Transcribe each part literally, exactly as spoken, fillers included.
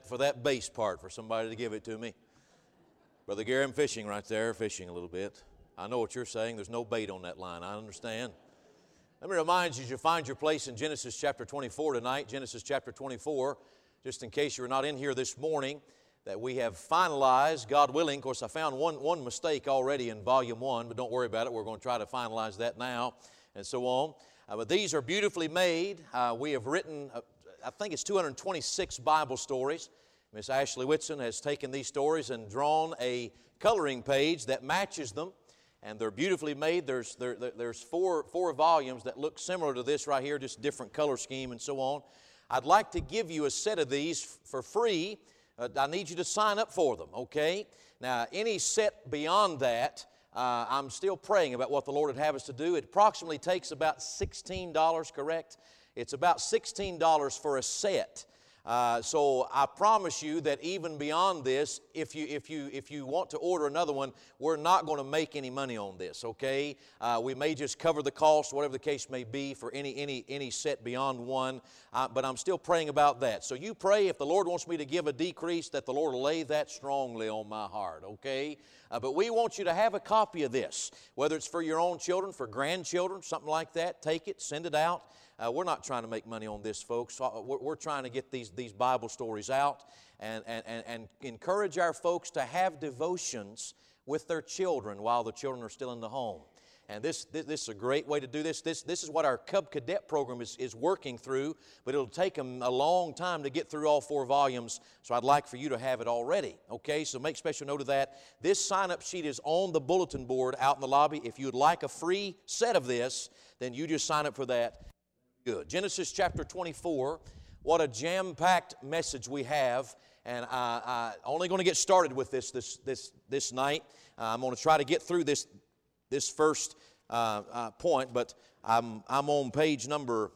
that for that bass part for somebody to give it to me. Brother Gary, I'm fishing right there, fishing a little bit. I know what you're saying. There's no bait on that line. I understand. Let me remind you, as you find your place in Genesis chapter twenty-four tonight, Genesis chapter twenty-four, just in case you were not in here this morning, that we have finalized, God willing. Of course, I found one, one mistake already in volume one, but don't worry about it. We're going to try to finalize that now and so on. Uh, but these are beautifully made. Uh, we have written, uh, I think it's two hundred twenty-six Bible stories. Miss Ashley Whitson has taken these stories and drawn a coloring page that matches them. And they're beautifully made. There's, there, there's four, four volumes that look similar to this right here, just different color scheme and so on. I'd like to give you a set of these for free. Uh, I need you to sign up for them, okay? Now, any set beyond that, uh, I'm still praying about what the Lord would have us to do. It approximately takes about sixteen dollars, correct? It's about sixteen dollars for a set. Uh, so I promise you that even beyond this, if you if you if you want to order another one, we're not going to make any money on this. Okay, uh, we may just cover the cost, whatever the case may be, for any any any set beyond one. Uh, but I'm still praying about that. So you pray if the Lord wants me to give a decrease, that the Lord will lay that strongly on my heart. Okay, uh, but we want you to have a copy of this, whether it's for your own children, for grandchildren, something like that. Take it, send it out. Uh, we're not trying to make money on this, folks. We're, we're trying to get these, these Bible stories out and, and, and, and encourage our folks to have devotions with their children while the children are still in the home. And this, this, this is a great way to do this. This, this is what our Cub Cadet program is, is working through, but it'll take them a long time to get through all four volumes, so I'd like for you to have it already. Okay, so make special note of that. This sign-up sheet is on the bulletin board out in the lobby. If you would like a free set of this, then you just sign up for that. Good. Genesis chapter twenty-four, what a jam-packed message we have, and I'm only going to get started with this this this this night. Uh, I'm going to try to get through this this first uh, uh, point, but I'm I'm on page number.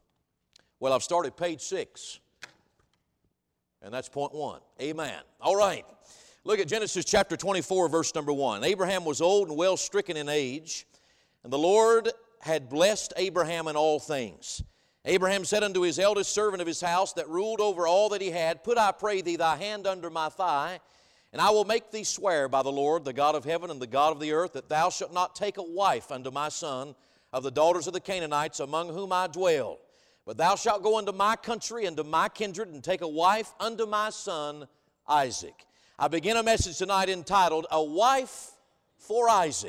Well, I've started page six, and that's point one. Amen. All right. Look at Genesis chapter twenty-four, verse number one. Abraham was old and well stricken in age, and the Lord had blessed Abraham in all things. Abraham said unto his eldest servant of his house that ruled over all that he had, Put, I pray thee, thy hand under my thigh, and I will make thee swear by the Lord, the God of heaven and the God of the earth, that thou shalt not take a wife unto my son of the daughters of the Canaanites among whom I dwell. But thou shalt go unto my country and to my kindred and take a wife unto my son Isaac. I begin a message tonight entitled, A Wife for Isaac.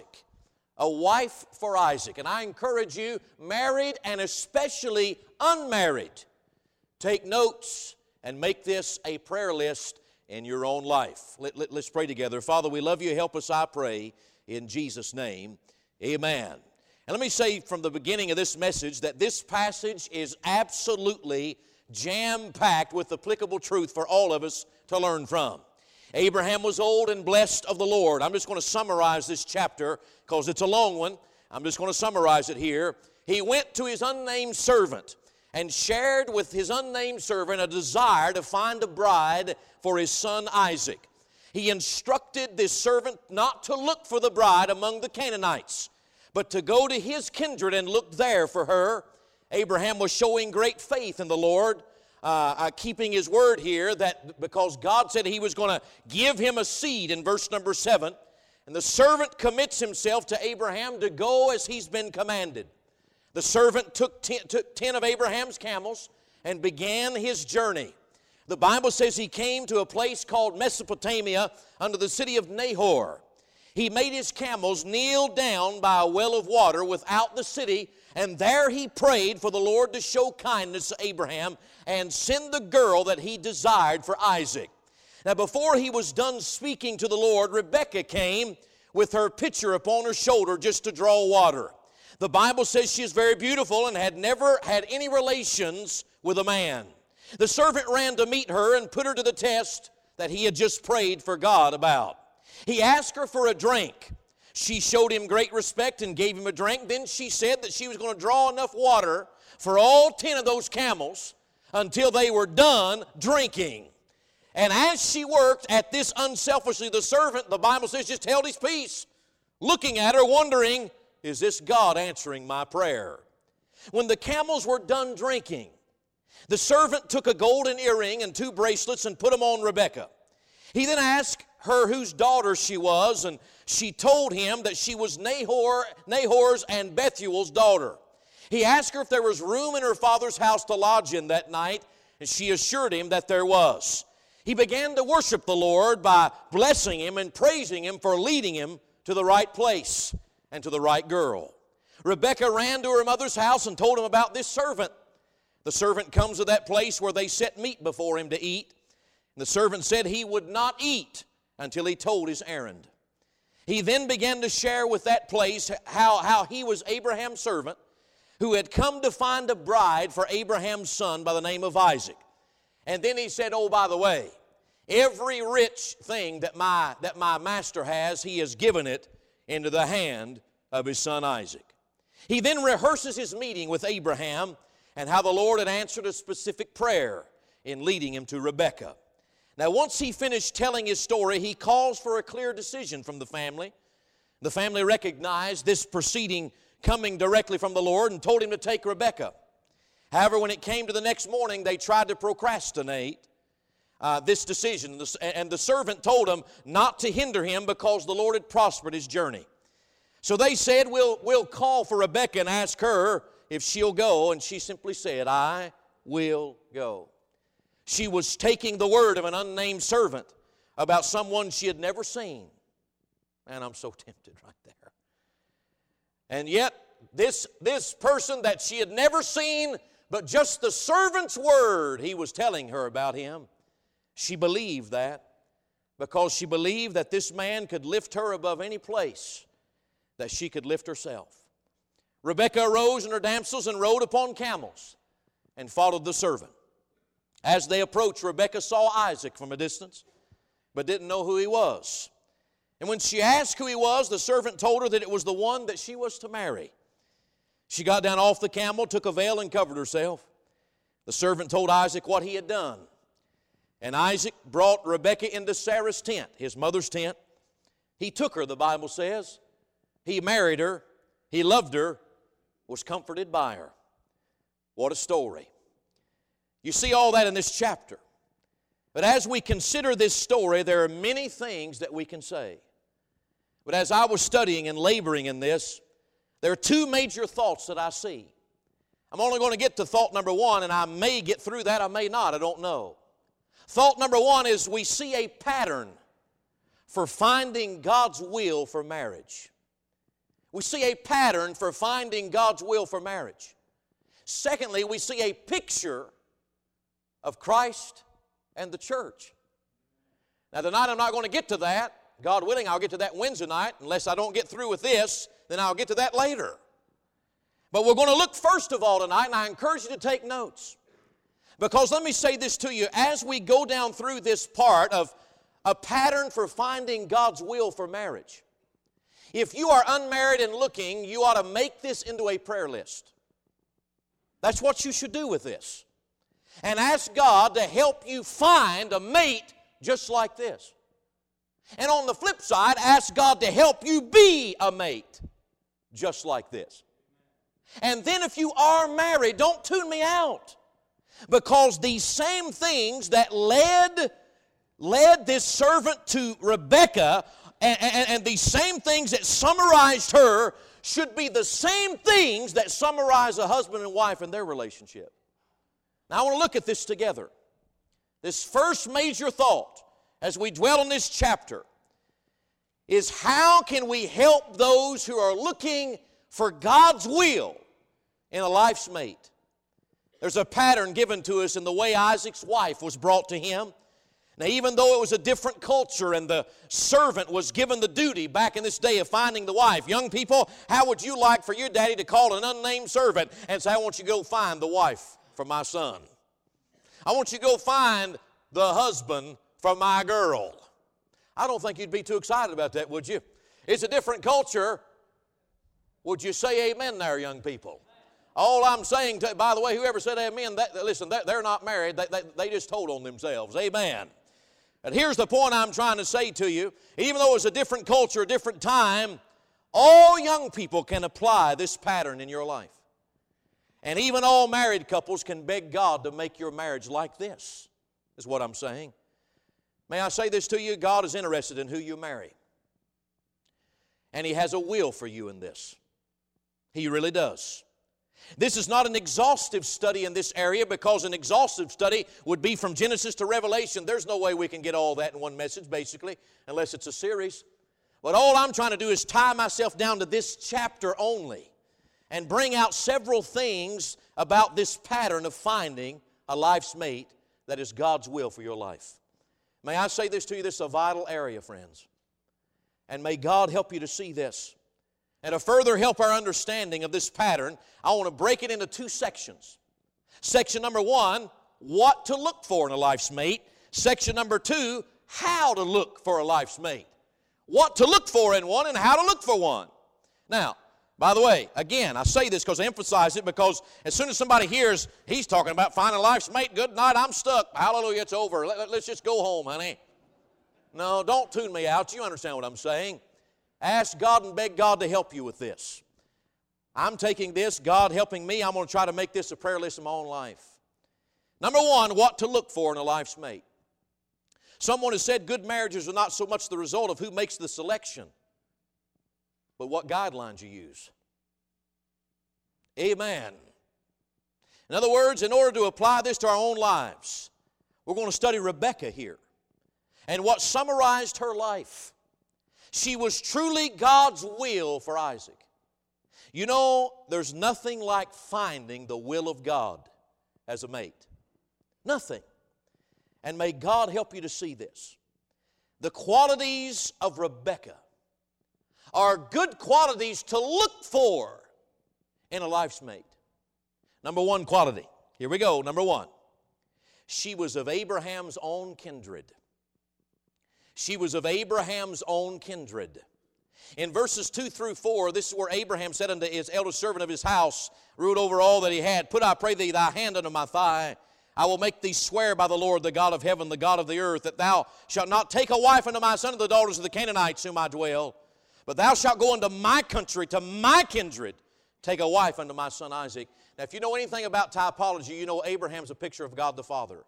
A wife for Isaac. And I encourage you, married and especially unmarried, take notes and make this a prayer list in your own life. Let, let, let's pray together. Father, we love you. Help us, I pray, in Jesus' name. Amen. And let me say from the beginning of this message that this passage is absolutely jam-packed with applicable truth for all of us to learn from. Abraham was old and blessed of the Lord. I'm just going to summarize this chapter because it's a long one. I'm just going to summarize it here. He went to his unnamed servant and shared with his unnamed servant a desire to find a bride for his son Isaac. He instructed this servant not to look for the bride among the Canaanites, but to go to his kindred and look there for her. Abraham was showing great faith in the Lord. Uh, uh, keeping his word here, that because God said he was going to give him a seed in verse number seven, and the servant commits himself to Abraham to go as he's been commanded. The servant took ten, took ten of Abraham's camels and began his journey. The Bible says he came to a place called Mesopotamia under the city of Nahor. He made his camels kneel down by a well of water without the city, and there he prayed for the Lord to show kindness to Abraham and send the girl that he desired for Isaac. Now, before he was done speaking to the Lord, Rebekah came with her pitcher upon her shoulder just to draw water. The Bible says she is very beautiful and had never had any relations with a man. The servant ran to meet her and put her to the test that he had just prayed for God about. He asked her for a drink. She showed him great respect and gave him a drink. Then she said that she was going to draw enough water for all ten of those camels until they were done drinking. And as she worked at this unselfishly, the servant, the Bible says, just held his peace, looking at her, wondering, is this God answering my prayer? When the camels were done drinking, The servant took a golden earring and two bracelets and put them on Rebekah. He then asked her whose daughter she was, and she told him that she was Nahor, Nahor's and Bethuel's daughter. He asked her if there was room in her father's house to lodge in that night, and she assured him that there was. He began to worship the Lord by blessing him and praising him for leading him to the right place and to the right girl. Rebekah ran to her mother's house and told him about this servant. The servant comes to that place where they set meat before him to eat. And the servant said he would not eat until he told his errand. He then began to share with that place how, how he was Abraham's servant who had come to find a bride for Abraham's son by the name of Isaac. And then he said, oh, by the way, every rich thing that my, that my master has, he has given it into the hand of his son Isaac. He then rehearses his meeting with Abraham and how the Lord had answered a specific prayer in leading him to Rebekah. Now, once he finished telling his story, he calls for a clear decision from the family. The family recognized this proceeding coming directly from the Lord and told him to take Rebekah. However, when it came to the next morning, they tried to procrastinate uh, this decision. And the servant told them not to hinder him because the Lord had prospered his journey. So they said, we'll, we'll call for Rebekah and ask her if she'll go. And she simply said, I will go. She was taking the word of an unnamed servant about someone she had never seen. Man, I'm so tempted right there. And yet, this, this person that she had never seen, but just the servant's word he was telling her about him, she believed that because she believed that this man could lift her above any place that she could lift herself. Rebekah arose and her damsels and rode upon camels and followed the servant. As they approached, Rebekah saw Isaac from a distance, but didn't know who he was. And when she asked who he was, the servant told her that it was the one that she was to marry. She got down off the camel, took a veil, and covered herself. The servant told Isaac what he had done. And Isaac brought Rebekah into Sarah's tent, his mother's tent. He took her, the Bible says. He married her. He loved her, was comforted by her. What a story. You see all that in this chapter. But as we consider this story, there are many things that we can say. But as I was studying and laboring in this, there are two major thoughts that I see. I'm only going to get to thought number one, and I may get through that, I may not, I don't know. Thought number one is we see a pattern for finding God's will for marriage. We see a pattern for finding God's will for marriage. Secondly, we see a picture of Christ and the church. Now tonight I'm not going to get to that. God willing, I'll get to that Wednesday night. Unless I don't get through with this, then I'll get to that later. But we're going to look first of all tonight, and I encourage you to take notes. Because let me say this to you, as we go down through this part of a pattern for finding God's will for marriage, if you are unmarried and looking, you ought to make this into a prayer list. That's what you should do with this. And ask God to help you find a mate just like this. And on the flip side, ask God to help you be a mate just like this. And then if you are married, don't tune me out. Because these same things that led, led this servant to Rebekah, and, and, and these same things that summarized her, should be the same things that summarize a husband and wife in their relationship. Now I want to look at this together. This first major thought, as we dwell on this chapter, is how can we help those who are looking for God's will in a life's mate? There's a pattern given to us in the way Isaac's wife was brought to him. Now, even though it was a different culture and the servant was given the duty back in this day of finding the wife, young people, how would you like for your daddy to call an unnamed servant and say, I want you to go find the wife for my son? I want you to go find the husband for my girl. I don't think you'd be too excited about that, would you? It's a different culture. Would you say amen there, young people? All I'm saying, to, by the way, whoever said amen, that, listen, they're not married. They, they, they just told on themselves. Amen. And here's the point I'm trying to say to you. Even though it's a different culture, a different time, all young people can apply this pattern in your life. And even all married couples can beg God to make your marriage like this, is what I'm saying. May I say this to you? God is interested in who you marry. And He has a will for you in this. He really does. This is not an exhaustive study in this area, because an exhaustive study would be from Genesis to Revelation. There's no way we can get all that in one message, basically, unless it's a series. But all I'm trying to do is tie myself down to this chapter only and bring out several things about this pattern of finding a life's mate that is God's will for your life. May I say this to you? This is a vital area, friends. And may God help you to see this. And to further help our understanding of this pattern, I want to break it into two sections. Section number one, what to look for in a life's mate. Section number two, how to look for a life's mate. What to look for in one and how to look for one. Now, by the way, again, I say this because I emphasize it, because as soon as somebody hears he's talking about finding a life's mate, good night, I'm stuck. Hallelujah, it's over. Let, let's just go home, honey. No, don't tune me out. You understand what I'm saying. Ask God and beg God to help you with this. I'm taking this, God helping me, I'm going to try to make this a prayer list in my own life. Number one, what to look for in a life's mate. Someone has said good marriages are not so much the result of who makes the selection, but what guidelines you use. Amen. In other words, in order to apply this to our own lives, we're going to study Rebekah here and what summarized her life. She was truly God's will for Isaac. You know, there's nothing like finding the will of God as a mate. Nothing. And may God help you to see this. The qualities of Rebekah are good qualities to look for in a life's mate. Number one quality. Here we go. Number one. She was of Abraham's own kindred. She was of Abraham's own kindred. In verses two through four, this is where Abraham said unto his eldest servant of his house, ruled over all that he had, Put, I pray thee, thy hand unto my thigh. I will make thee swear by the Lord, the God of heaven, the God of the earth, that thou shalt not take a wife unto my son of the daughters of the Canaanites whom I dwell, but thou shalt go unto my country, to my kindred, take a wife unto my son Isaac. Now, if you know anything about typology, you know Abraham's a picture of God the Father.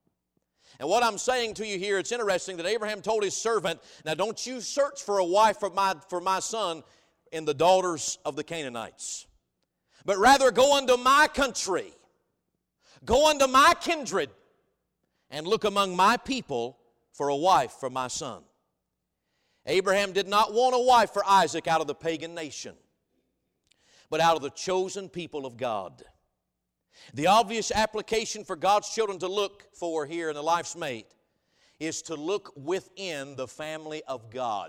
And what I'm saying to you here, it's interesting that Abraham told his servant, now don't you search for a wife for my, for my son in the daughters of the Canaanites, but rather go unto my country, go unto my kindred, and look among my people for a wife for my son. Abraham did not want a wife for Isaac out of the pagan nation, but out of the chosen people of God. The obvious application for God's children to look for here in a life's mate is to look within the family of God.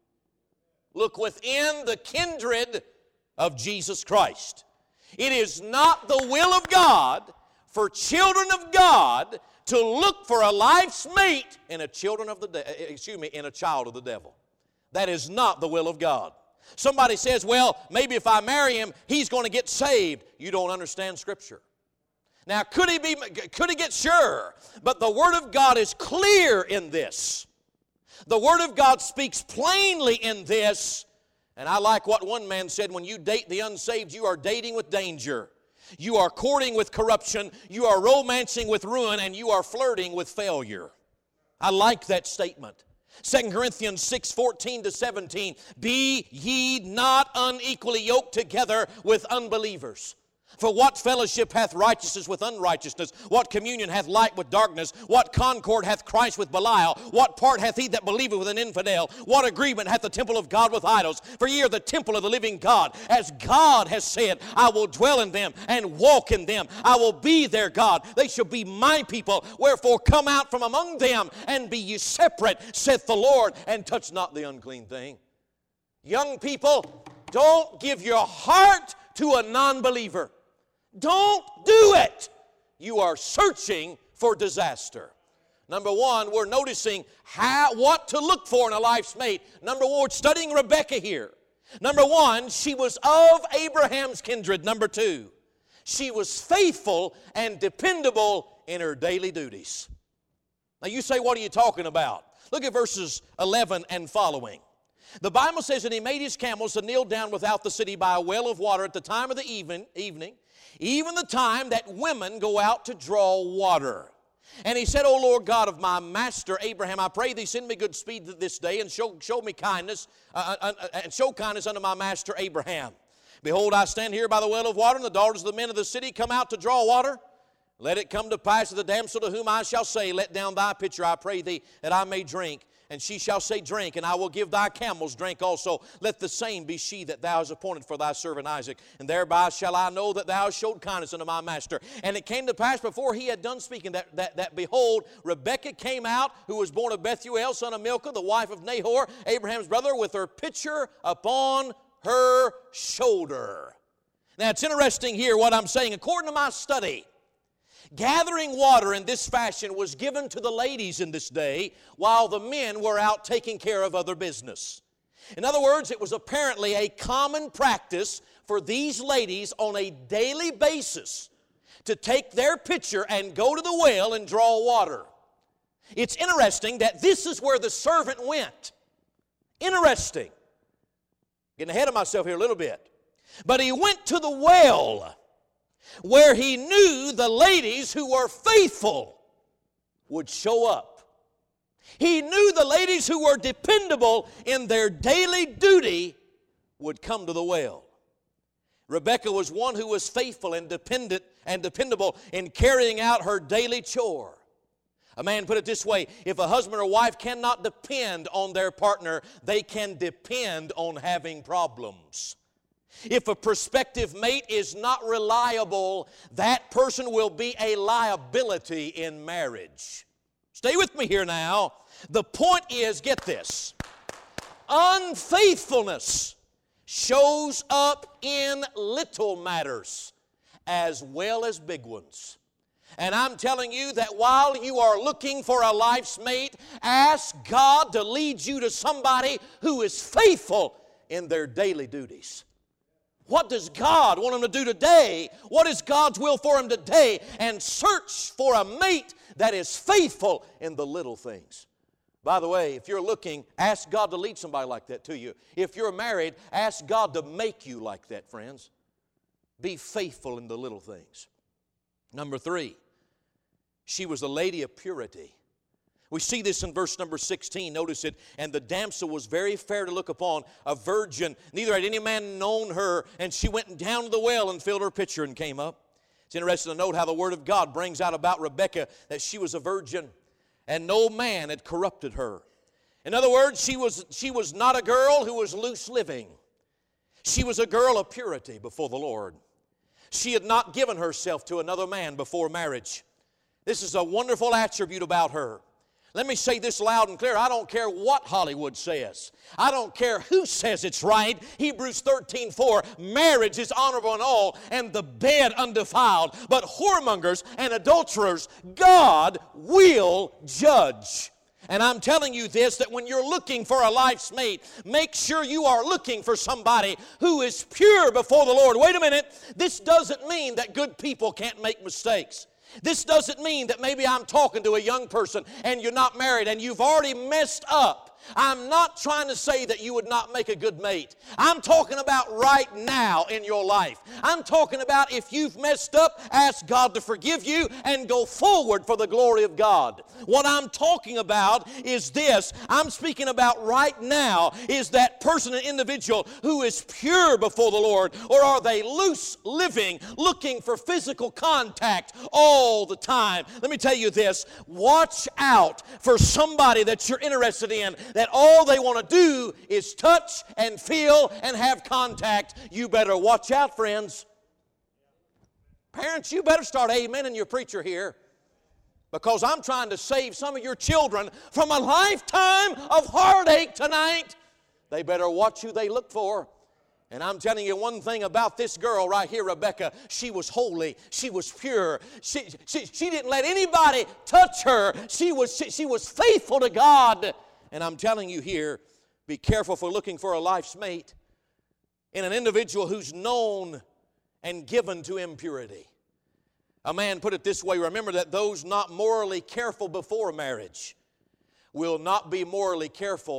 Look within the kindred of Jesus Christ. It is not the will of God for children of God to look for a life's mate in a children of the de- excuse me, in a child of the devil. That is not the will of God. Somebody says, well, maybe if I marry him, he's going to get saved. You don't understand Scripture. Now, could he be, could he get sure? But the Word of God is clear in this. The Word of God speaks plainly in this. And I like what one man said, when you date the unsaved, you are dating with danger. You are courting with corruption. You are romancing with ruin. And you are flirting with failure. I like that statement. Second Corinthians six, fourteen to seventeen. Be ye not unequally yoked together with unbelievers. For what fellowship hath righteousness with unrighteousness? What communion hath light with darkness? What concord hath Christ with Belial? What part hath he that believeth with an infidel? What agreement hath the temple of God with idols? For ye are the temple of the living God. As God has said, I will dwell in them and walk in them. I will be their God. They shall be my people. Wherefore come out from among them and be ye separate, saith the Lord, and touch not the unclean thing. Young people, don't give your heart to a non-believer. Don't do it. You are searching for disaster. Number one, we're noticing how, what to look for in a life's mate. Number one, we're studying Rebekah here. Number one, she was of Abraham's kindred. Number two, she was faithful and dependable in her daily duties. Now you say, what are you talking about? Look at verses eleven and following. The Bible says that he made his camels to kneel down without the city by a well of water at the time of the even, evening, even the time that women go out to draw water. And he said, O Lord God of my master Abraham, I pray thee send me good speed this day and show, show me kindness, uh, uh, uh, and show kindness unto my master Abraham. Behold, I stand here by the well of water, and the daughters of the men of the city come out to draw water. Let it come to pass that the damsel to whom I shall say, Let down thy pitcher, I pray thee, that I may drink. And she shall say, Drink, and I will give thy camels drink also. Let the same be she that thou hast appointed for thy servant Isaac. And thereby shall I know that thou hast showed kindness unto my master. And it came to pass before he had done speaking, that, that, that behold, Rebekah came out, who was born of Bethuel, son of Milcah, the wife of Nahor, Abraham's brother, with her pitcher upon her shoulder. Now it's interesting here what I'm saying. According to my study, gathering water in this fashion was given to the ladies in this day while the men were out taking care of other business. In other words, it was apparently a common practice for these ladies on a daily basis to take their pitcher and go to the well and draw water. It's interesting that this is where the servant went. Interesting. Getting ahead of myself here a little bit. But he went to the well where he knew the ladies who were faithful would show up. He knew the ladies who were dependable in their daily duty would come to the well. Rebekah was one who was faithful and dependent and dependable in carrying out her daily chore. A man put it this way, if a husband or wife cannot depend on their partner, they can depend on having problems. If a prospective mate is not reliable, that person will be a liability in marriage. Stay with me here now. The point is, get this, unfaithfulness shows up in little matters as well as big ones. And I'm telling you that while you are looking for a life's mate, ask God to lead you to somebody who is faithful in their daily duties. What does God want him to do today? What is God's will for him today? And search for a mate that is faithful in the little things. By the way, if you're looking, ask God to lead somebody like that to you. If you're married, ask God to make you like that, friends. Be faithful in the little things. Number three, she was a lady of purity. We see this in verse number sixteen. Notice it. And the damsel was very fair to look upon, a virgin. Neither had any man known her. And she went down to the well and filled her pitcher and came up. It's interesting to note how the Word of God brings out about Rebekah that she was a virgin and no man had corrupted her. In other words, she was, she was not a girl who was loose living. She was a girl of purity before the Lord. She had not given herself to another man before marriage. This is a wonderful attribute about her. Let me say this loud and clear. I don't care what Hollywood says. I don't care who says it's right. Hebrews thirteen four, marriage is honorable in all, and the bed undefiled. But whoremongers and adulterers, God will judge. And I'm telling you this, that when you're looking for a life's mate, make sure you are looking for somebody who is pure before the Lord. Wait a minute. This doesn't mean that good people can't make mistakes. This doesn't mean that maybe I'm talking to a young person and you're not married and you've already messed up. I'm not trying to say that you would not make a good mate. I'm talking about right now in your life. I'm talking about if you've messed up, ask God to forgive you and go forward for the glory of God. What I'm talking about is this. I'm speaking about right now is that person and individual who is pure before the Lord, or are they loose living, looking for physical contact all the time? Let me tell you this. Watch out for somebody that you're interested in that all they want to do is touch and feel and have contact. You better watch out, friends. Parents, you better start amening your preacher here, because I'm trying to save some of your children from a lifetime of heartache tonight. They better watch who they look for. And I'm telling you one thing about this girl right here, Rebekah. She was holy. She was pure. She, she, she didn't let anybody touch her. She was, she, she was faithful to God. And I'm telling you here, be careful for looking for a life's mate in an individual who's known and given to impurity. A man put it this way, remember that those not morally careful before marriage will not be morally careful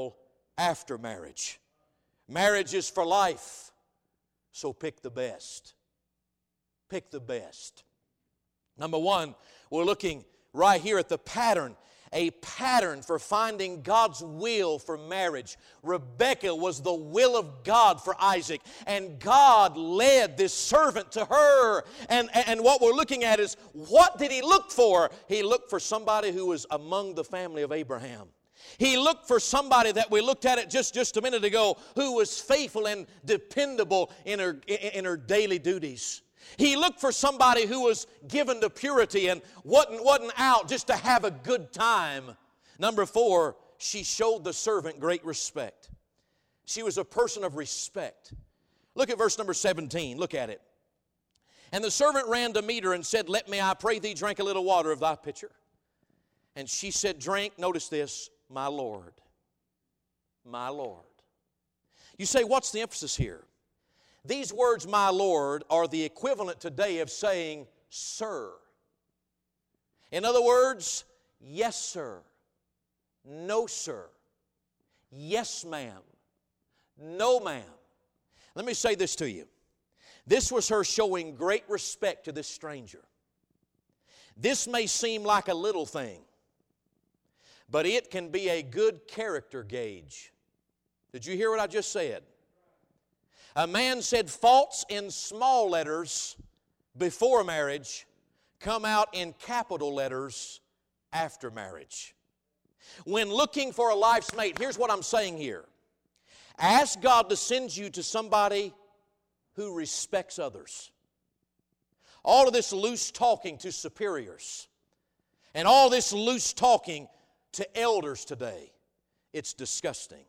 after marriage. Marriage is for life, so pick the best. Pick the best. Number one, we're looking right here at the pattern. A pattern for finding God's will for marriage. Rebekah was the will of God for Isaac, and God led this servant to her. And, and what we're looking at is, what did he look for? He looked for somebody who was among the family of Abraham. He looked for somebody that we looked at it just, just a minute ago, who was faithful and dependable in her, in her daily duties. He looked for somebody who was given to purity and wasn't, wasn't out just to have a good time. Number four, she showed the servant great respect. She was a person of respect. Look at verse number seventeen. Look at it. And the servant ran to meet her and said, Let me, I pray thee, drink a little water of thy pitcher. And she said, Drink, notice this, my Lord. My Lord. You say, what's the emphasis here? These words, my Lord, are the equivalent today of saying, sir. In other words, yes, sir. No, sir. Yes, ma'am. No, ma'am. Let me say this to you. This was her showing great respect to this stranger. This may seem like a little thing, but it can be a good character gauge. Did you hear what I just said? A man said faults in small letters before marriage come out in capital letters after marriage. When looking for a life's mate, here's what I'm saying here. Ask God to send you to somebody who respects others. All of this loose talking to superiors and all this loose talking to elders today, it's disgusting.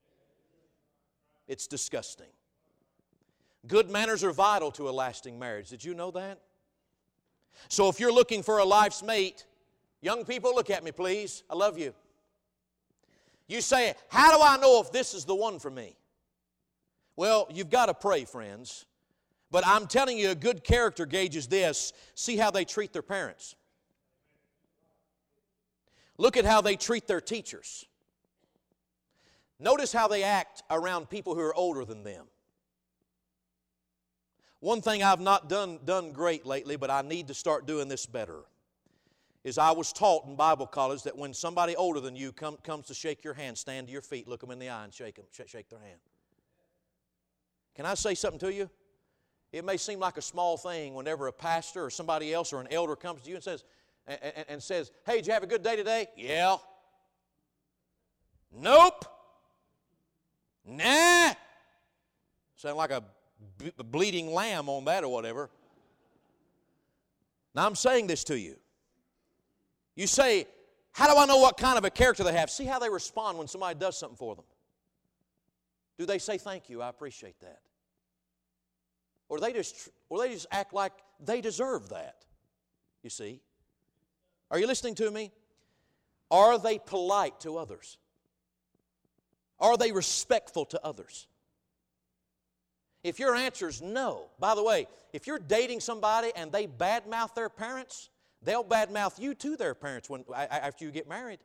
It's disgusting. Good manners are vital to a lasting marriage. Did you know that? So if you're looking for a life's mate, young people, look at me, please. I love you. You say, how do I know if this is the one for me? Well, you've got to pray, friends. But I'm telling you, a good character gauge is this. See how they treat their parents. Look at how they treat their teachers. Notice how they act around people who are older than them. One thing I've not done, done great lately, but I need to start doing this better, is I was taught in Bible college that when somebody older than you come, comes to shake your hand, stand to your feet, look them in the eye and shake them, sh- shake their hand. Can I say something to you? It may seem like a small thing whenever a pastor or somebody else or an elder comes to you and says, and, and, and says, hey, did you have a good day today? Yeah. Nope. Nah. Sound like a bleeding lamb on that or whatever. Now I'm saying this to you. You say, how do I know what kind of a character they have? See how they respond when somebody does something for them. Do they say thank you? I appreciate that. Or they just or they just act like they deserve that. You see? Are you listening to me? Are they polite to others? Are they respectful to others? If your answer is no, by the way, if you're dating somebody and they badmouth their parents, they'll badmouth you to their parents when, after you get married.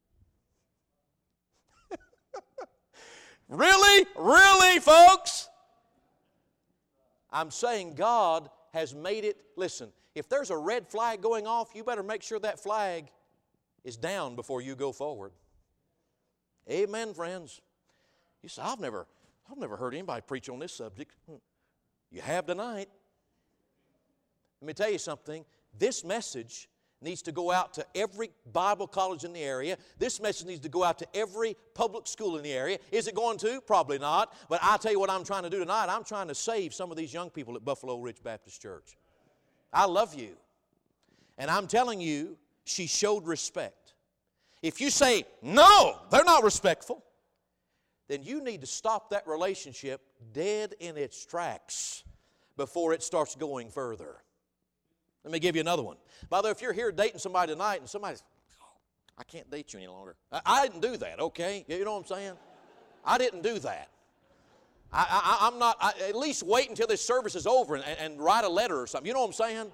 Really? Really, folks? I'm saying God has made it, listen, if there's a red flag going off, you better make sure that flag is down before you go forward. Amen, friends. You say, I've never, I've never heard anybody preach on this subject. You have tonight. Let me tell you something. This message needs to go out to every Bible college in the area. This message needs to go out to every public school in the area. Is it going to? Probably not. But I'll tell you what I'm trying to do tonight. I'm trying to save some of these young people at Buffalo Ridge Baptist Church. I love you. And I'm telling you, she showed respect. If you say, no, they're not respectful, then you need to stop that relationship dead in its tracks before it starts going further. Let me give you another one. By the way, if you're here dating somebody tonight and somebody's, oh, I can't date you any longer. I, I didn't do that, okay? You know what I'm saying? I didn't do that. I, I, I'm not, I, at least wait until this service is over and, and write a letter or something. You know what I'm saying?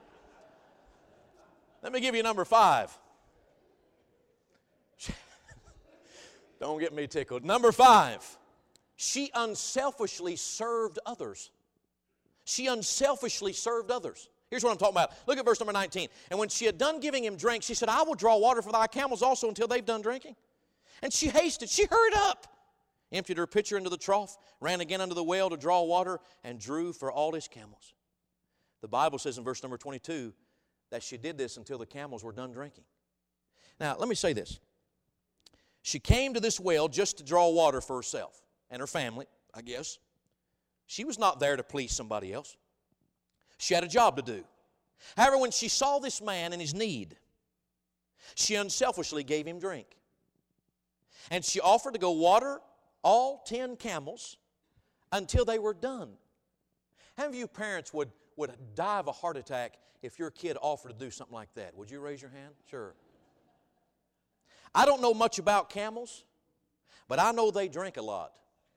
Let me give you number five. Don't get me tickled. Number five, she unselfishly served others. She unselfishly served others. Here's what I'm talking about. Look at verse number nineteen. And when she had done giving him drink, she said, I will draw water for thy camels also until they've done drinking. And she hasted. She hurried up, emptied her pitcher into the trough, ran again unto the well to draw water, and drew for all his camels. The Bible says in verse number twenty-two that she did this until the camels were done drinking. Now, let me say this. She came to this well just to draw water for herself and her family, I guess. She was not there to please somebody else. She had a job to do. However, when she saw this man in his need, she unselfishly gave him drink. And she offered to go water all ten camels until they were done. How many of you parents would, would die of a heart attack if your kid offered to do something like that? Would you raise your hand? Sure. I don't know much about camels, but I know they drink a lot.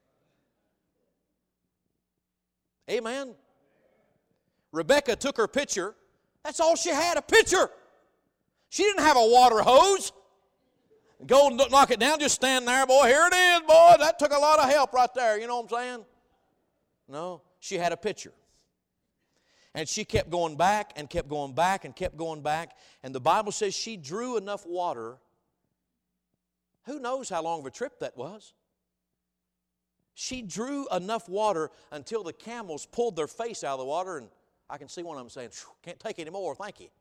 Amen. Rebecca took her pitcher. That's all she had, a pitcher. She didn't have a water hose. Go knock it down, just stand there, boy. Here it is, boy. That took a lot of help right there. You know what I'm saying? No, she had a pitcher. And she kept going back and kept going back and kept going back. And the Bible says she drew enough water. Who knows how long of a trip that was? She drew enough water until the camels pulled their face out of the water, and I can see one of them saying, can't take any more, thank you.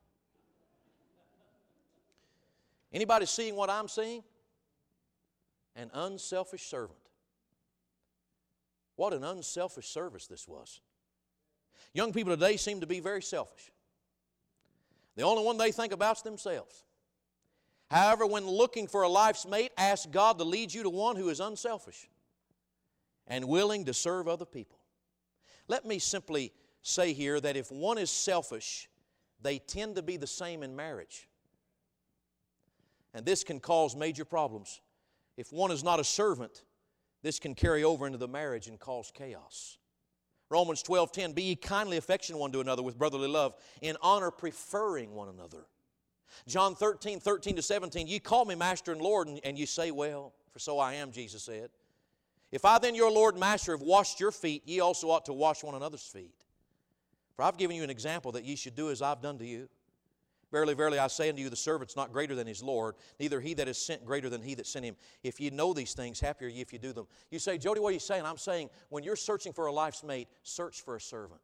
Anybody seeing what I'm seeing? An unselfish servant. What an unselfish service this was. Young people today seem to be very selfish. The only one they think about is themselves. However, when looking for a life's mate, ask God to lead you to one who is unselfish and willing to serve other people. Let me simply say here that if one is selfish, they tend to be the same in marriage. And this can cause major problems. If one is not a servant, this can carry over into the marriage and cause chaos. Romans twelve ten, be ye kindly affectionate one to another with brotherly love, in honor preferring one another. John thirteen, thirteen to seventeen, ye call me Master and Lord, and, and you say, well, for so I am, Jesus said. If I then, your Lord and Master, have washed your feet, ye also ought to wash one another's feet. For I've given you an example that ye should do as I've done to you. Verily, verily, I say unto you, the servant's not greater than his Lord, neither he that is sent greater than he that sent him. If ye know these things, happy are ye if you do them. You say, Jody, what are you saying? I'm saying, when you're searching for a life's mate, search for a servant.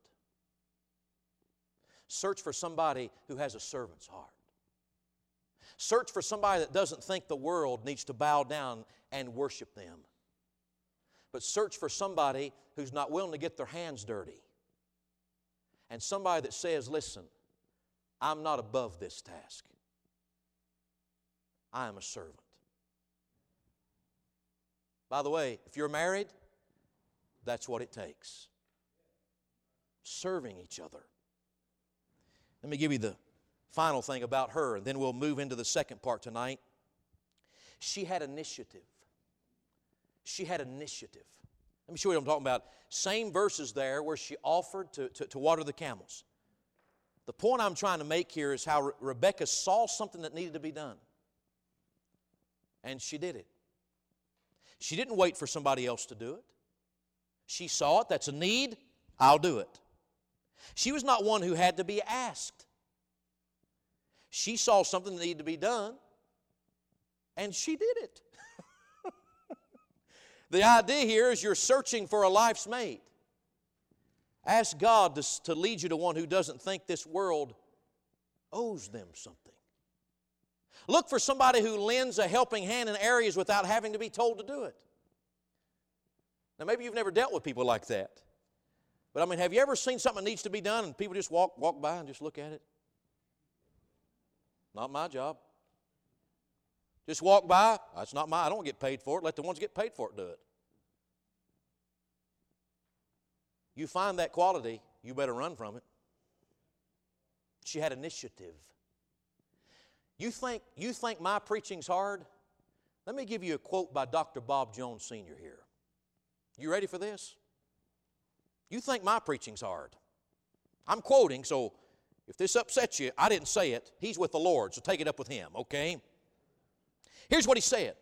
Search for somebody who has a servant's heart. Search for somebody that doesn't think the world needs to bow down and worship them. But search for somebody who's not willing to get their hands dirty. And somebody that says, listen, I'm not above this task. I am a servant. By the way, if you're married, that's what it takes. Serving each other. Let me give you the final thing about her, and then we'll move into the second part tonight. She had initiative. She had initiative. Let me show you what I'm talking about. Same verses there where she offered to, to, to water the camels. The point I'm trying to make here is how Re- Rebecca saw something that needed to be done. And she did it. She didn't wait for somebody else to do it. She saw it. That's a need. I'll do it. She was not one who had to be asked. She saw something that needed to be done, and she did it. The idea here is you're searching for a life's mate. Ask God to, to lead you to one who doesn't think this world owes them something. Look for somebody who lends a helping hand in areas without having to be told to do it. Now, maybe you've never dealt with people like that. But I mean, have you ever seen something that needs to be done and people just walk, walk by and just look at it? Not my job. Just walk by. That's not my, I don't get paid for it. Let the ones get paid for it do it. You find that quality, you better run from it. She had initiative. You think, you think my preaching's hard? Let me give you a quote by Doctor Bob Jones Senior here. You ready for this? You think my preaching's hard. I'm quoting, so if this upsets you, I didn't say it. He's with the Lord, so take it up with Him, okay? Here's what he said.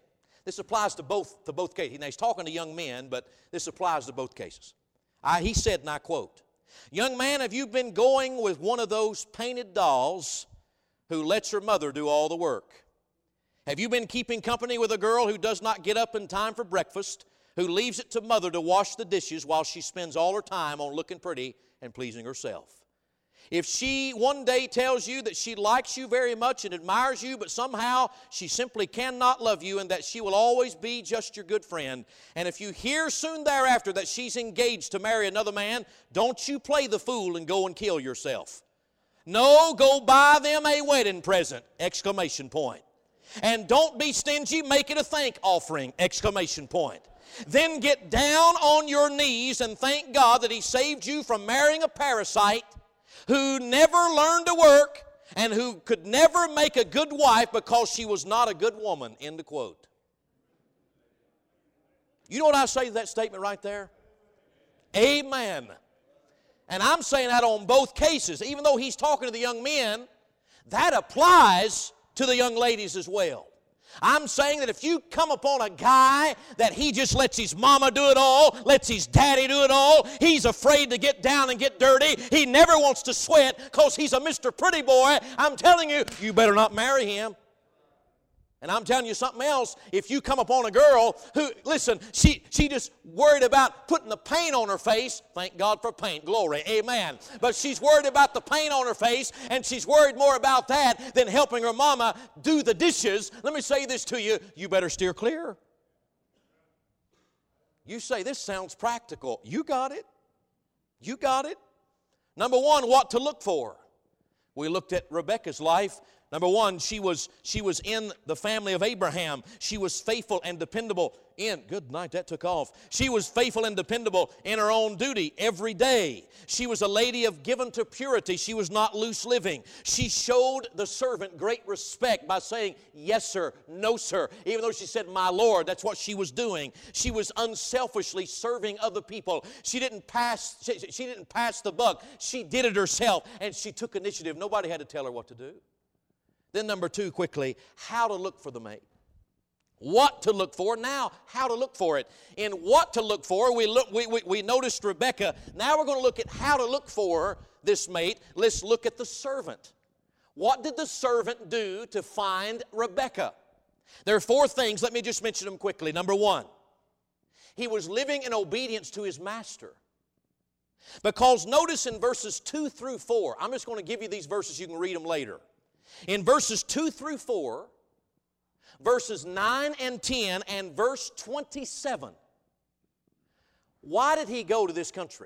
This applies to both, to both cases. Now, he's talking to young men, but this applies to both cases. I, he said, and I quote, "Young man, have you been going with one of those painted dolls who lets her mother do all the work? Have you been keeping company with a girl who does not get up in time for breakfast, who leaves it to mother to wash the dishes while she spends all her time on looking pretty and pleasing herself? If she one day tells you that she likes you very much and admires you, but somehow she simply cannot love you and that she will always be just your good friend, and if you hear soon thereafter that she's engaged to marry another man, don't you play the fool and go and kill yourself. No, go buy them a wedding present, exclamation point. And don't be stingy, make it a thank offering, exclamation point. Then get down on your knees and thank God that He saved you from marrying a parasite who never learned to work and who could never make a good wife because she was not a good woman," end of quote. You know what I say to that statement right there? Amen. And I'm saying that on both cases. Even though he's talking to the young men, that applies to the young ladies as well. I'm saying that if you come upon a guy that he just lets his mama do it all, lets his daddy do it all, he's afraid to get down and get dirty, he never wants to sweat because he's a Mister Pretty Boy, I'm telling you, you better not marry him. And I'm telling you something else, if you come upon a girl who, listen, she, she just worried about putting the paint on her face, thank God for paint, glory, amen. But she's worried about the paint on her face, and she's worried more about that than helping her mama do the dishes. Let me say this to you, you better steer clear. You say, this sounds practical. You got it. You got it. Number one, what to look for. We looked at Rebekah's life. Number one, she was, she was in the family of Abraham. She was faithful and dependable in, good night, that took off. She was faithful and dependable in her own duty every day. She was a lady of given to purity. She was not loose living. She showed the servant great respect by saying, yes, sir, no, sir. Even though she said, my Lord, that's what she was doing. She was unselfishly serving other people. She didn't pass, she, she didn't pass the buck. She did it herself, and she took initiative. Nobody had to tell her what to do. Then number two, quickly, how to look for the mate. What to look for. Now, how to look for it. In what to look for, we, look, we, we, we noticed Rebekah. Now we're going to look at how to look for this mate. Let's look at the servant. What did the servant do to find Rebekah? There are four things. Let me just mention them quickly. Number one, he was living in obedience to his master. Because notice in verses two through four, I'm just going to give you these verses, you can read them later. In verses two through four, verses nine and ten, and verse twenty-seven, why did he go to this country?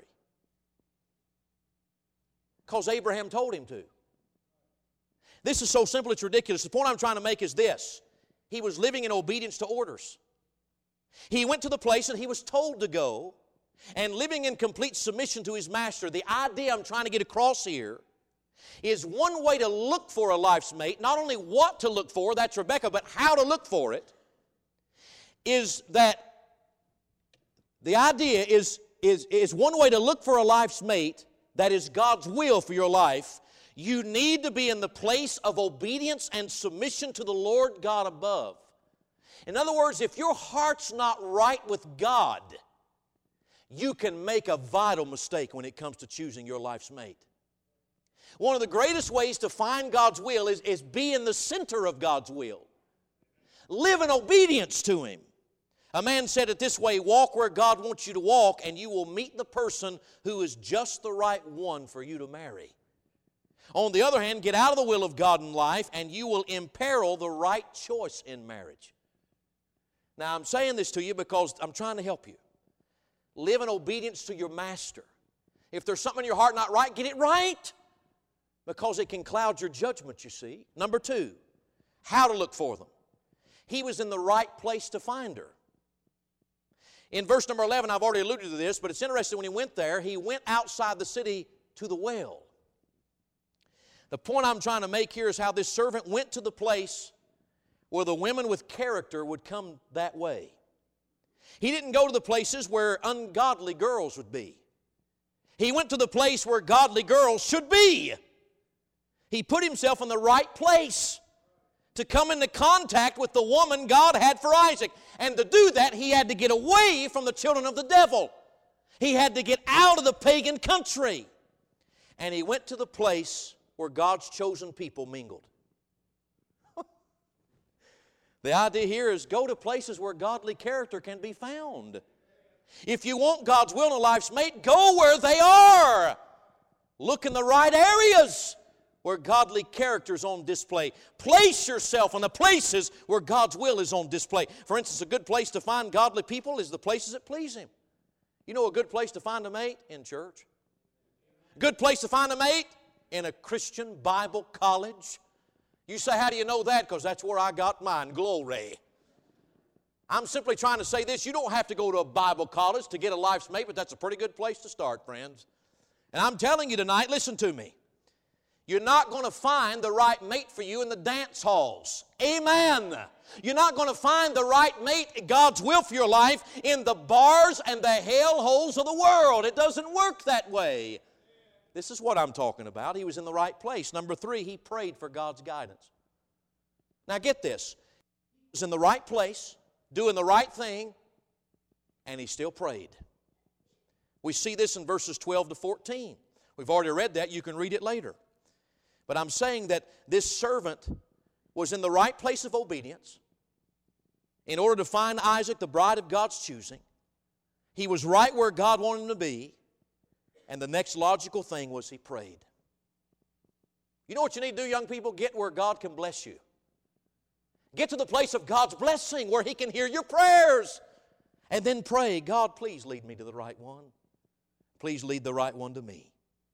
Because Abraham told him to. This is so simple it's ridiculous. The point I'm trying to make is this. He was living in obedience to orders. He went to the place that he was told to go, and living in complete submission to his master. The idea I'm trying to get across here is one way to look for a life's mate, not only what to look for, that's Rebekah, but how to look for it, is that the idea is, is, is one way to look for a life's mate that is God's will for your life. You need to be in the place of obedience and submission to the Lord God above. In other words, if your heart's not right with God, you can make a vital mistake when it comes to choosing your life's mate. One of the greatest ways to find God's will is, is be in the center of God's will. Live in obedience to Him. A man said it this way, walk where God wants you to walk, and you will meet the person who is just the right one for you to marry. On the other hand, get out of the will of God in life, and you will imperil the right choice in marriage. Now, I'm saying this to you because I'm trying to help you. Live in obedience to your master. If there's something in your heart not right, get it right. Because it can cloud your judgment, you see. Number two, how to look for them. He was in the right place to find her. In verse number eleven, I've already alluded to this, but it's interesting when he went there, he went outside the city to the well. The point I'm trying to make here is how this servant went to the place where the women with character would come that way. He didn't go to the places where ungodly girls would be. He went to the place where godly girls should be. He put himself in the right place to come into contact with the woman God had for Isaac. And to do that, he had to get away from the children of the devil. He had to get out of the pagan country. And he went to the place where God's chosen people mingled. The idea here is go to places where godly character can be found. If you want God's will in a life's mate, go where they are. Look in the right areas where godly character is on display. Place yourself in the places where God's will is on display. For instance, a good place to find godly people is the places that please Him. You know a good place to find a mate? In church. A good place to find a mate? In a Christian Bible college. You say, how do you know that? Because that's where I got mine. Glory. I'm simply trying to say this. You don't have to go to a Bible college to get a life's mate, but that's a pretty good place to start, friends. And I'm telling you tonight, listen to me. You're not going to find the right mate for you in the dance halls. Amen. You're not going to find the right mate, God's will for your life, in the bars and the hellholes of the world. It doesn't work that way. This is what I'm talking about. He was in the right place. Number three, he prayed for God's guidance. Now get this. He was in the right place, doing the right thing, and he still prayed. We see this in verses twelve to fourteen. We've already read that. You can read it later. But I'm saying that this servant was in the right place of obedience in order to find Isaac, the bride of God's choosing. He was right where God wanted him to be. And the next logical thing was he prayed. You know what you need to do, young people? Get where God can bless you. Get to the place of God's blessing where He can hear your prayers. And then pray, God, please lead me to the right one. Please lead the right one to me.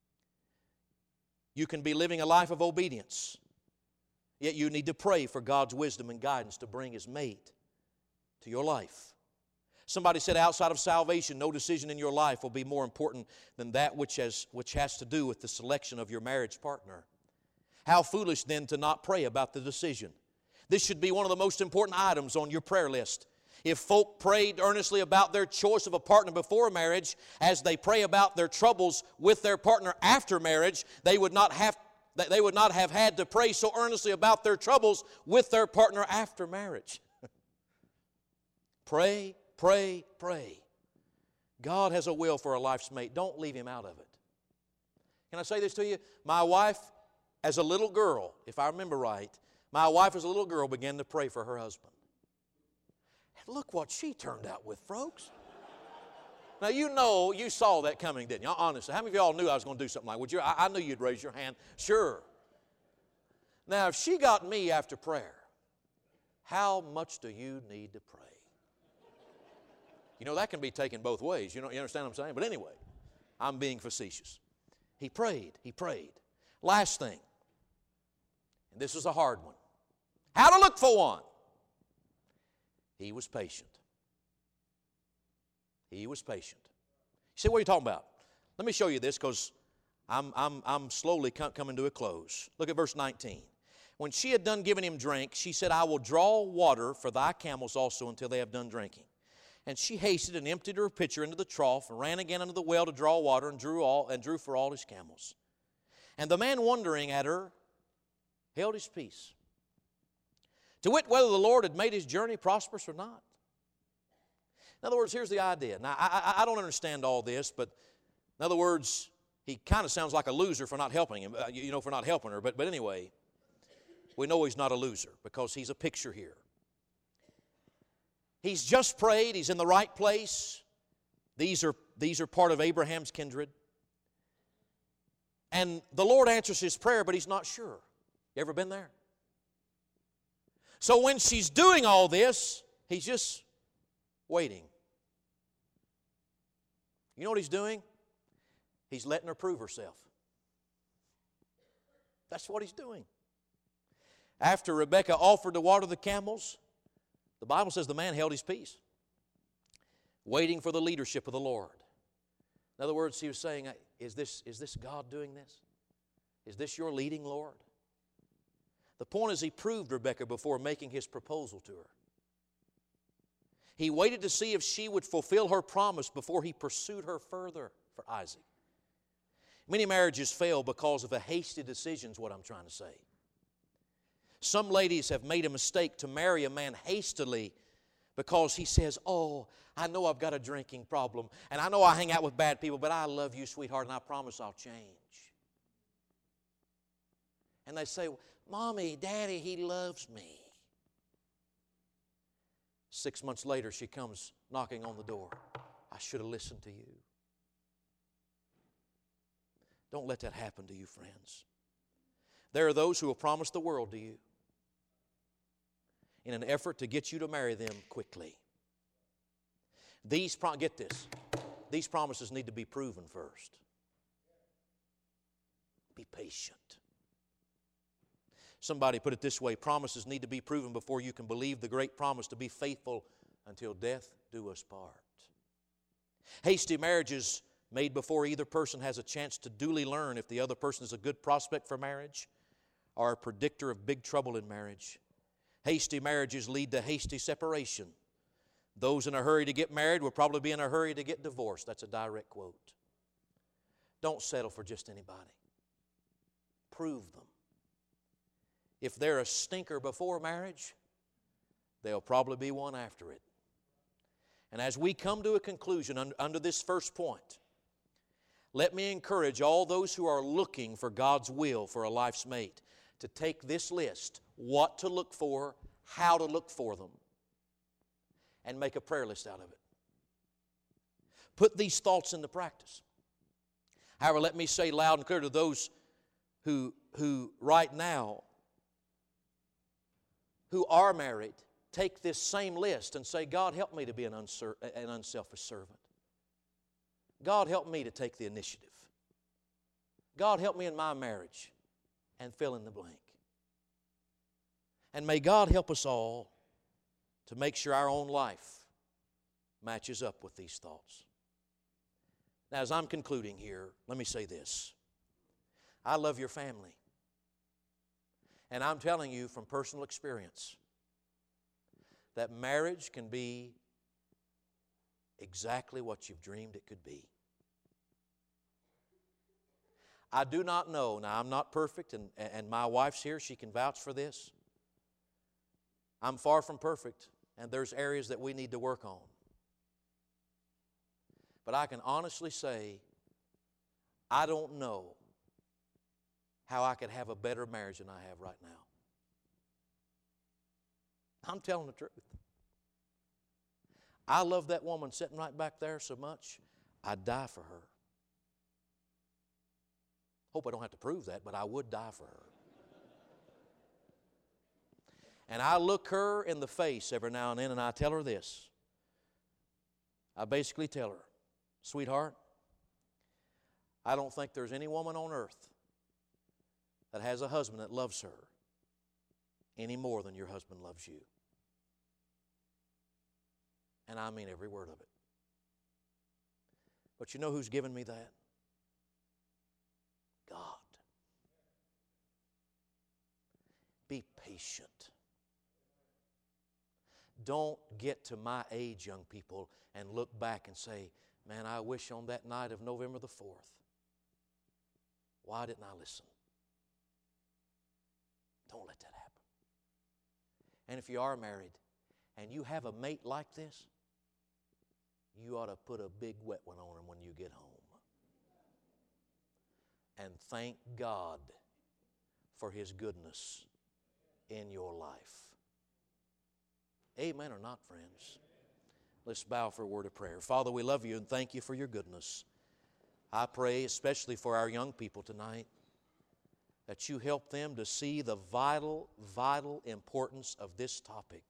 You can be living a life of obedience, yet you need to pray for God's wisdom and guidance to bring His mate to your life. Somebody said outside of salvation, no decision in your life will be more important than that which has, which has to do with the selection of your marriage partner. How foolish then to not pray about the decision. This should be one of the most important items on your prayer list. If folk prayed earnestly about their choice of a partner before marriage, as they pray about their troubles with their partner after marriage, they would not have, they would not have had to pray so earnestly about their troubles with their partner after marriage. Pray, pray, pray. God has a will for a life's mate. Don't leave Him out of it. Can I say this to you? My wife, as a little girl, if I remember right, my wife as a little girl began to pray for her husband. And look what she turned out with, folks. Now, you know, you saw that coming, didn't you? Honestly, how many of y'all knew I was going to do something like that? Would you? I, I knew you'd raise your hand. Sure. Now, if she got me after prayer, how much do you need to pray? You know, that can be taken both ways. You know, you understand what I'm saying? But anyway, I'm being facetious. He prayed. He prayed. Last thing, and this is a hard one. How to look for one. He was patient. He was patient. You say, what are you talking about? Let me show you this because I'm, I'm, I'm slowly coming to a close. Look at verse nineteen. When she had done giving him drink, she said, I will draw water for thy camels also until they have done drinking. And she hasted and emptied her pitcher into the trough and ran again unto the well to draw water and drew all and drew for all his camels. And the man wondering at her held his peace, to wit whether the Lord had made his journey prosperous or not. In other words, here's the idea. Now, I, I, I don't understand all this, but in other words, he kind of sounds like a loser for not helping him, uh, you know, for not helping her. But, but anyway, we know he's not a loser because he's a picture here. He's just prayed. He's in the right place. These are, these are part of Abraham's kindred. And the Lord answers his prayer, but he's not sure. You ever been there? So when she's doing all this, he's just waiting. You know what he's doing? He's letting her prove herself. That's what he's doing. After Rebekah offered to water the camels, the Bible says the man held his peace, waiting for the leadership of the Lord. In other words, he was saying, is this, is this God doing this? Is this your leading, Lord? The point is he proved Rebekah before making his proposal to her. He waited to see if she would fulfill her promise before he pursued her further for Isaac. Many marriages fail because of a hasty decision is what I'm trying to say. Some ladies have made a mistake to marry a man hastily because he says, oh, I know I've got a drinking problem, and I know I hang out with bad people, but I love you, sweetheart, and I promise I'll change. And they say, Mommy, Daddy, he loves me. Six months later, she comes knocking on the door. I should have listened to you. Don't let that happen to you, friends. There are those who will promise the world to you in an effort to get you to marry them quickly. These, pro- get this, these promises need to be proven first. Be patient. Somebody put it this way, promises need to be proven before you can believe the great promise to be faithful until death do us part. Hasty marriages made before either person has a chance to duly learn if the other person is a good prospect for marriage or a predictor of big trouble in marriage. Hasty marriages lead to hasty separation. Those in a hurry to get married will probably be in a hurry to get divorced. That's a direct quote. Don't settle for just anybody. Prove them. If they're a stinker before marriage, there'll probably be one after it. And as we come to a conclusion under, under this first point, let me encourage all those who are looking for God's will for a life's mate to take this list, what to look for, how to look for them, and make a prayer list out of it. Put these thoughts into practice. However, let me say loud and clear to those who, who right now, who are married, take this same list and say, God, help me to be an, unser- an unselfish servant. God, help me to take the initiative. God, help me in my marriage, and fill in the blank. And may God help us all to make sure our own life matches up with these thoughts. Now, as I'm concluding here, let me say this. I love your family. And I'm telling you from personal experience that marriage can be exactly what you've dreamed it could be. I do not know, now I'm not perfect, and, and my wife's here, she can vouch for this. I'm far from perfect, and there's areas that we need to work on. But I can honestly say, I don't know how I could have a better marriage than I have right now. I'm telling the truth. I love that woman sitting right back there so much, I'd die for her. Hope I don't have to prove that, but I would die for her. And I look her in the face every now and then, and I tell her this. I basically tell her, sweetheart, I don't think there's any woman on earth that has a husband that loves her any more than your husband loves you. And I mean every word of it. But you know who's given me that? God. Be patient. Don't get to my age, young people, and look back and say, man, I wish on that night of November the fourth, why didn't I listen? Don't let that happen. And if you are married and you have a mate like this, you ought to put a big wet one on him when you get home. And thank God for His goodness in your life. Amen or not, friends? Let's bow for a word of prayer. Father, we love you and thank you for your goodness. I pray especially for our young people tonight that you help them to see the vital, vital importance of this topic.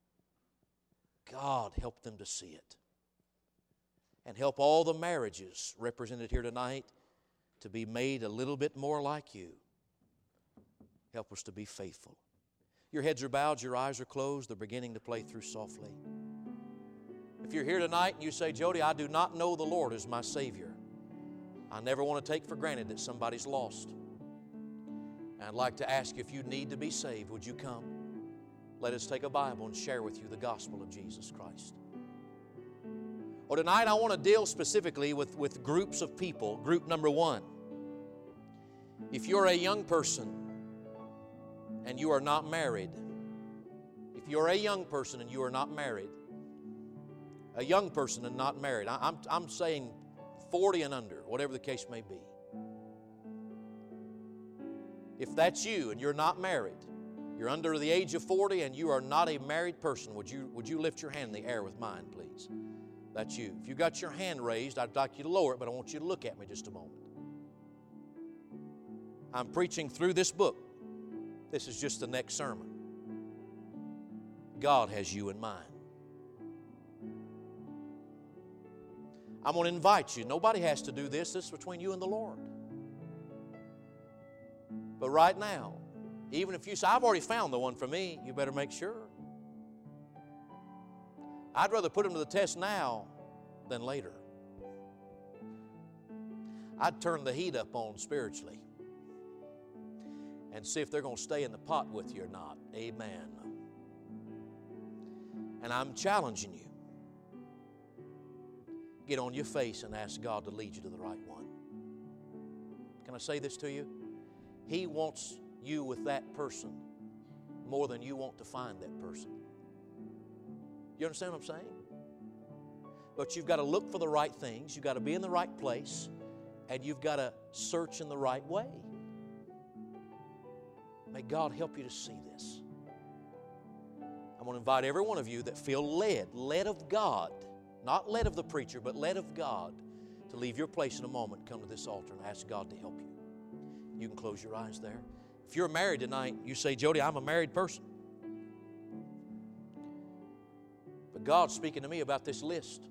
God, help them to see it. And help all the marriages represented here tonight to be made a little bit more like you. Help us to be faithful. Your heads are bowed, your eyes are closed, they're beginning to play through softly. If you're here tonight and you say, Jody, I do not know the Lord as my Savior. I never want to take for granted that somebody's lost. And I'd like to ask you, if you need to be saved, would you come? Let us take a Bible and share with you the gospel of Jesus Christ. Well, tonight I want to deal specifically with, with groups of people. Group number one. If you're a young person and you are not married, if you're a young person and you are not married, a young person and not married, I, I'm, I'm saying forty and under, whatever the case may be. If that's you and you're not married, you're under the age of forty and you are not a married person, would you, would you lift your hand in the air with mine, please? That's you. If you got your hand raised, I'd like you to lower it, but I want you to look at me just a moment. I'm preaching through this book. This is just the next sermon. God has you in mind. I'm going to invite you. Nobody has to do this. This is between you and the Lord. But right now, even if you say, I've already found the one for me, you better make sure. I'd rather put them to the test now than later. I'd turn the heat up on spiritually and see if they're going to stay in the pot with you or not. Amen. And I'm challenging you. Get on your face and ask God to lead you to the right one. Can I say this to you? He wants you with that person more than you want to find that person. You understand what I'm saying? But you've got to look for the right things. You've got to be in the right place. And you've got to search in the right way. May God help you to see this. I'm going to invite every one of you that feel led, led of God, not led of the preacher, but led of God, to leave your place in a moment, come to this altar and ask God to help you. You can close your eyes there. If you're married tonight, you say, Jody, I'm a married person. But God's speaking to me about this list.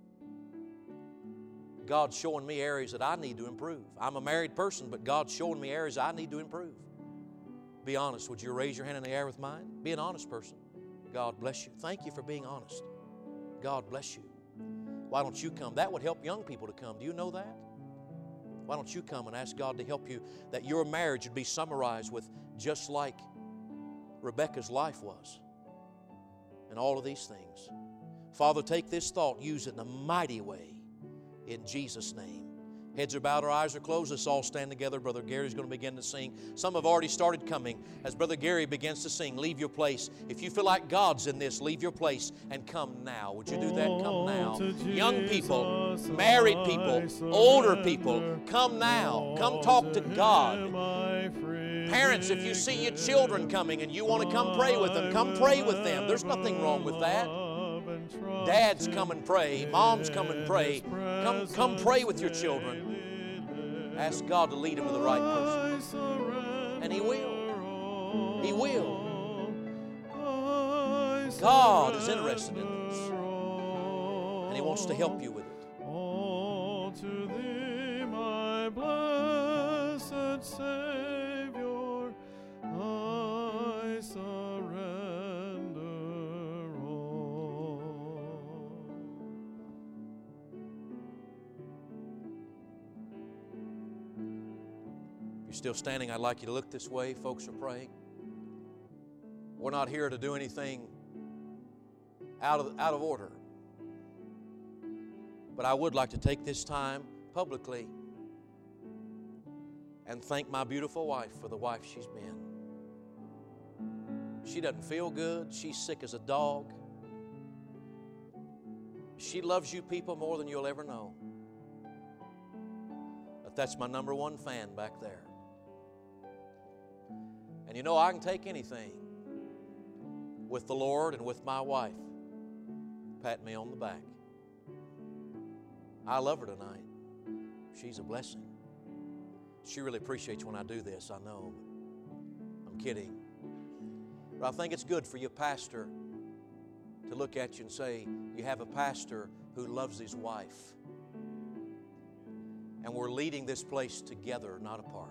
God's showing me areas that I need to improve. I'm a married person, but God's showing me areas I need to improve. Be honest. Would you raise your hand in the air with mine? Be an honest person. God bless you. Thank you for being honest. God bless you. Why don't you come? That would help young people to come. Do you know that? Why don't you come and ask God to help you that your marriage would be summarized with just like Rebecca's life was. And all of these things. Father, take this thought, use it in a mighty way in Jesus' name. Heads are bowed, our eyes are closed. Let's all stand together. Brother Gary's going to begin to sing. Some have already started coming. As Brother Gary begins to sing, leave your place. If you feel like God's in this, leave your place and come now. Would you do that? Come now. Young people, married people, older people, come now. Come talk to God. Parents, if you see your children coming and you want to come pray with them, come pray with them. There's nothing wrong with that. Dads, come and pray. Moms, come and pray. Come, come pray with your children. Ask God to lead them to the right person. And He will. He will. God is interested in this. And He wants to help you with it. All to Thee, my blessed Savior, I surrender all. If you're still standing, I'd like you to look this way. Folks are praying. We're not here to do anything out of, out of order. But I would like to take this time publicly and thank my beautiful wife for the wife she's been. She doesn't feel good. She's sick as a dog. She loves you people more than you'll ever know. But that's my number one fan back there. And you know, I can take anything with the Lord and with my wife. Pat me on the back. I love her tonight. She's a blessing. She really appreciates when I do this, I know. I'm kidding. But I think it's good for your pastor to look at you and say, you have a pastor who loves his wife. And we're leading this place together, not apart.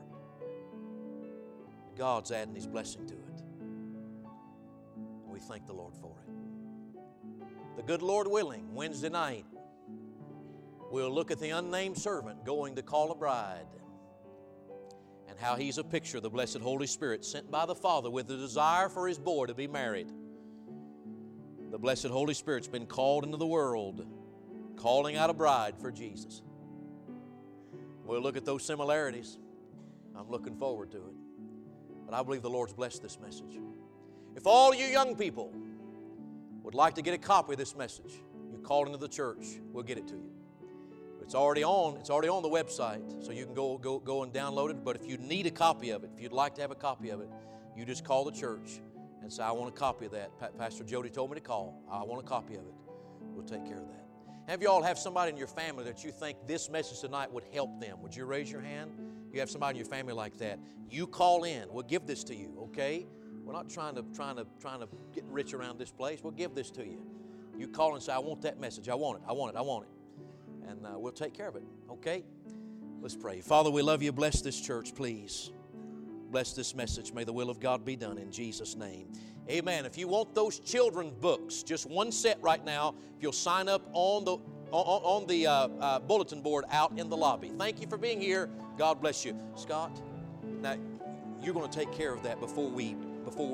God's adding His blessing to it. And we thank the Lord for it. The good Lord willing, Wednesday night, we'll look at the unnamed servant going to call a bride and how he's a picture of the blessed Holy Spirit sent by the Father with the desire for His boy to be married. The blessed Holy Spirit's been called into the world, calling out a bride for Jesus. We'll look at those similarities. I'm looking forward to it. But I believe the Lord's blessed this message. If all you young people would like to get a copy of this message, you call into the church, we'll get it to you. It's already on, it's already on the website, so you can go, go, go and download it. But if you need a copy of it, if you'd like to have a copy of it, you just call the church and say, I want a copy of that. Pa- Pastor Jody told me to call. I want a copy of it. We'll take care of that. Have you all have somebody in your family that you think this message tonight would help them? Would you raise your hand? You have somebody in your family like that. You call in. We'll give this to you, okay? We're not trying to, trying to, trying to get rich around this place. We'll give this to you. You call and say, I want that message. I want it. I want it. I want it. And uh, we'll take care of it, okay? Let's pray. Father, we love you. Bless this church, please. Bless this message. May the will of God be done in Jesus' name. Amen. If you want those children's books, just one set right now, if you'll sign up on the, on, on the uh, uh, bulletin board out in the lobby. Thank you for being here. God bless you. Scott, now you're going to take care of that before we